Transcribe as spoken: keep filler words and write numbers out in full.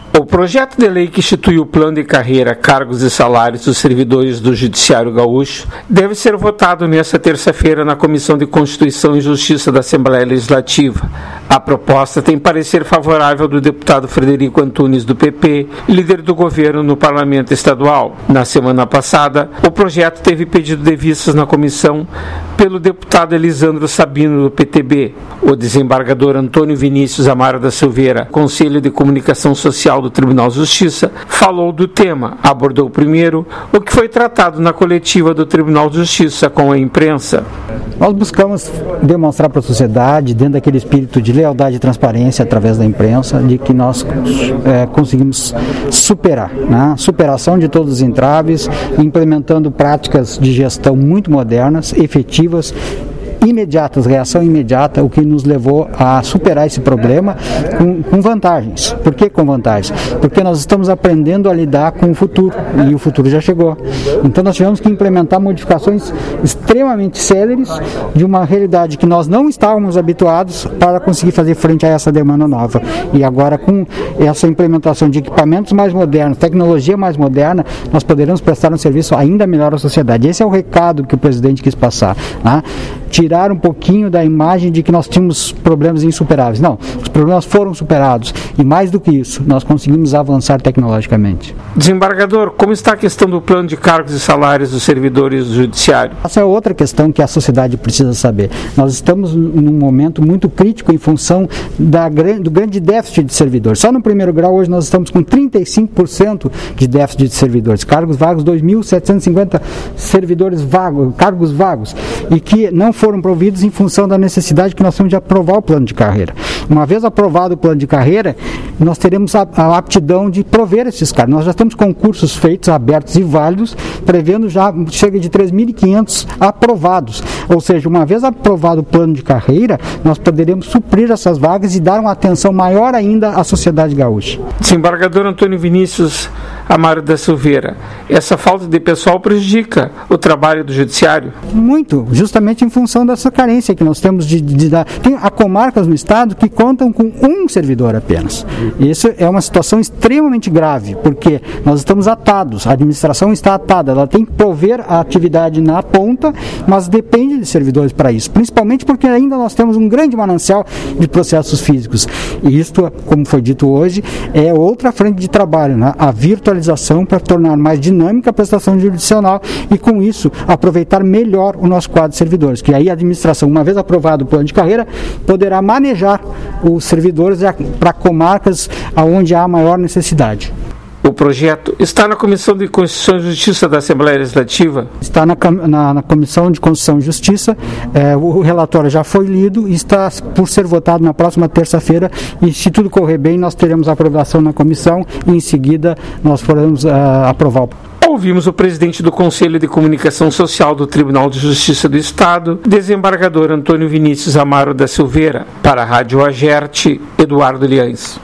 O projeto de lei que institui o plano de carreira, cargos e salários dos servidores do Judiciário Gaúcho deve ser votado nesta terça-feira na Comissão de Constituição e Justiça da Assembleia Legislativa. A proposta tem parecer favorável do deputado Frederico Antunes, do P P, líder do governo no Parlamento Estadual. Na semana passada, o projeto teve pedido de vistas na comissão pelo deputado Elisandro Sabino, do P T B. O desembargador Antônio Vinícius Amaro da Silveira, Conselho de Comunicação Social do Tribunal de Justiça, falou do tema. Abordou primeiro o que foi tratado na coletiva do Tribunal de Justiça com a imprensa. Nós buscamos demonstrar para a sociedade, dentro daquele espírito de lealdade e transparência através da imprensa, de que nós é, conseguimos superar, né? Superação de todos os entraves, implementando práticas de gestão muito modernas, efetivas, imediatas, reação imediata, o que nos levou a superar esse problema com, com vantagens. Por que com vantagens? Porque nós estamos aprendendo a lidar com o futuro, e o futuro já chegou. Então nós tivemos que implementar modificações extremamente céleres de uma realidade que nós não estávamos habituados para conseguir fazer frente a essa demanda nova. E agora, com essa implementação de equipamentos mais modernos, tecnologia mais moderna, nós poderemos prestar um serviço ainda melhor à sociedade. Esse é o recado que o presidente quis passar, né? Tirar um pouquinho da imagem de que nós tínhamos problemas insuperáveis. Não, os problemas foram superados e, mais do que isso, nós conseguimos avançar tecnologicamente. Desembargador, como está a questão do plano de cargos e salários dos servidores do Judiciário? Essa é outra questão que a sociedade precisa saber. Nós estamos num momento muito crítico em função da, do grande déficit de servidores. Só no primeiro grau, hoje, nós estamos com trinta e cinco por cento de déficit de servidores. Cargos vagos, dois mil setecentos e cinquenta servidores vagos, cargos vagos, e que não foram providos em função da necessidade que nós temos de aprovar o plano de carreira. Uma vez aprovado o plano de carreira, nós teremos a, a aptidão de prover esses cargos. Nós já temos concursos feitos, abertos e válidos, prevendo já cerca de três mil e quinhentos aprovados. Ou seja, uma vez aprovado o plano de carreira, nós poderemos suprir essas vagas e dar uma atenção maior ainda à sociedade gaúcha. Desembargador Antônio Vinícius Amaro da Silveira, essa falta de pessoal prejudica o trabalho do Judiciário? Muito, justamente em função dessa carência que nós temos de, de, de dar. Tem há comarcas no estado que contam com um servidor apenas. Isso é uma situação extremamente grave, porque nós estamos atados, a administração está atada, ela tem que prover a atividade na ponta, mas depende de servidores para isso, principalmente porque ainda nós temos um grande manancial de processos físicos. E isto, como foi dito hoje, é outra frente de trabalho, né? A virtualização para tornar mais dinâmica a prestação jurisdicional e, com isso, aproveitar melhor o nosso quadro de servidores, que aí a administração, uma vez aprovado o plano de carreira, poderá manejar os servidores para comarcas onde há maior necessidade. O projeto está na Comissão de Constituição e Justiça da Assembleia Legislativa? Está na, na, na Comissão de Constituição e Justiça, é, o relatório já foi lido e está por ser votado na próxima terça-feira, e se tudo correr bem, nós teremos a aprovação na comissão e em seguida nós faremos uh, aprovar o Ouvimos o presidente do Conselho de Comunicação Social do Tribunal de Justiça do Estado, desembargador Antônio Vinícius Amaro da Silveira. Para a Rádio Agerte, Eduardo Liães.